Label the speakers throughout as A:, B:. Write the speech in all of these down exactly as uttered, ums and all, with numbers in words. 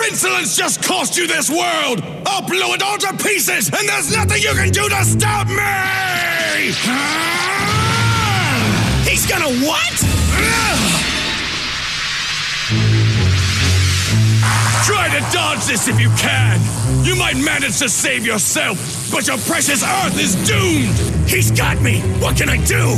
A: insolence just cost you this world! I'll blow it all to pieces, and there's nothing you can do to stop me!
B: He's gonna what?
A: Try to dodge this if you can! You might manage to save yourself, but your precious Earth is doomed! He's got me! What can I do?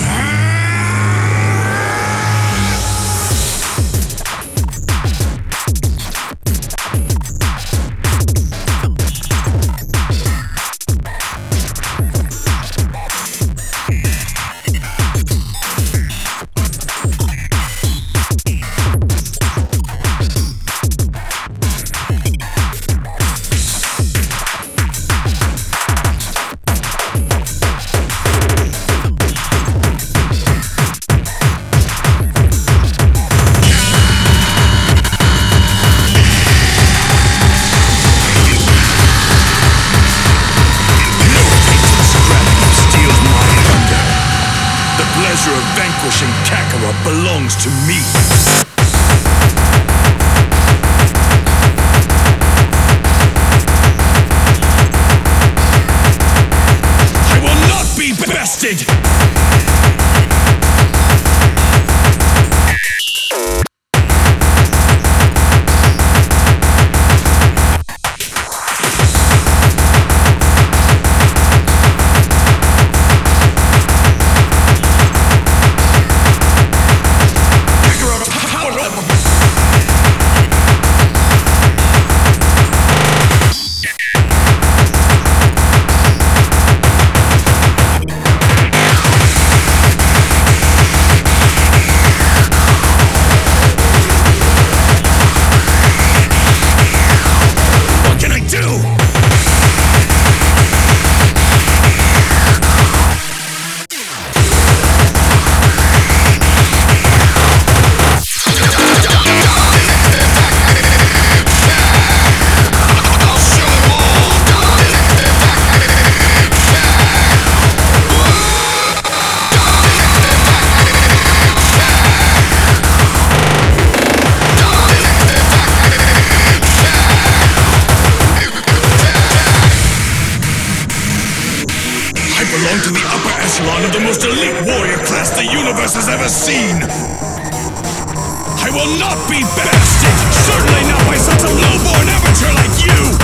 A: Belongs to me. I will not be bested! To the upper echelon of the most elite warrior class the universe has ever seen. I will not be bested, certainly not by such a lowborn amateur like you.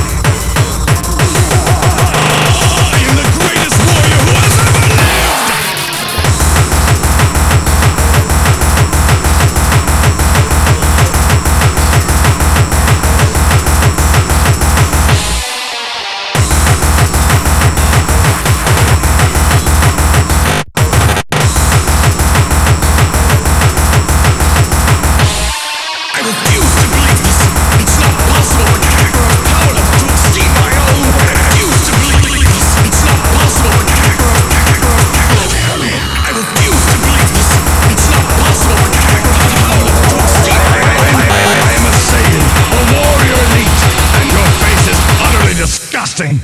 A: I am the greatest warrior who has ever lived. Disgusting.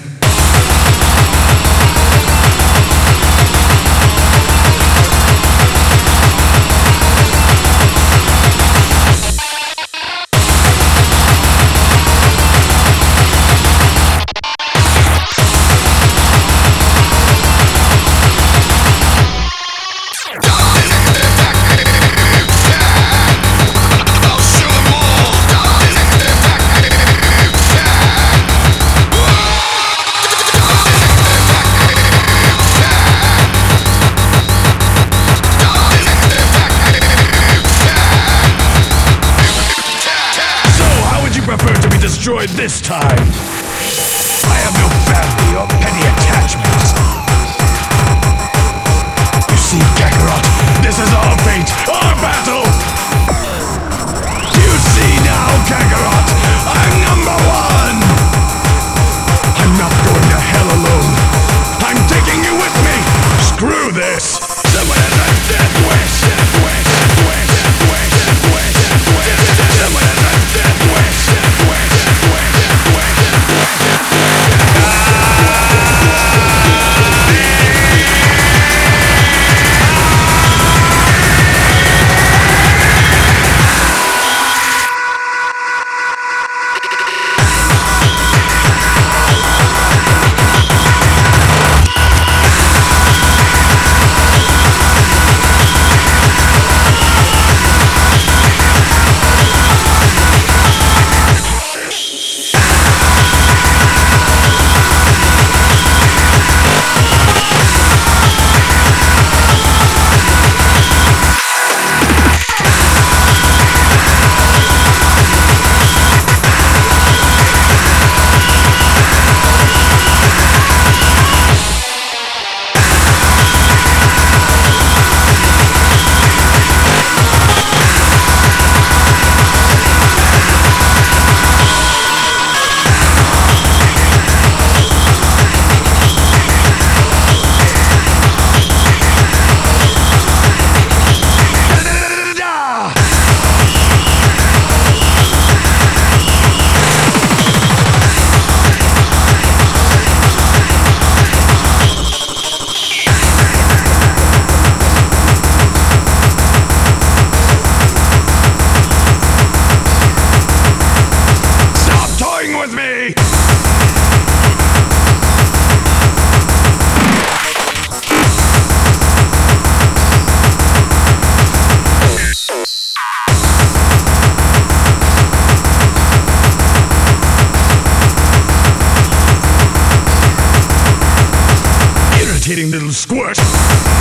A: Destroyed this time. I have no family or petty attachments. You see, Kakarot, this is our fate, our battle. You see now, Kakarot, I'm number one. I'm not going to hell alone. I'm taking you with me. Screw this. Someone has a death wish. Death wish. Death wish. Death wish. Death wish. Death wish. Someone has a death wish. Death wish. Ah! irritating little squirt.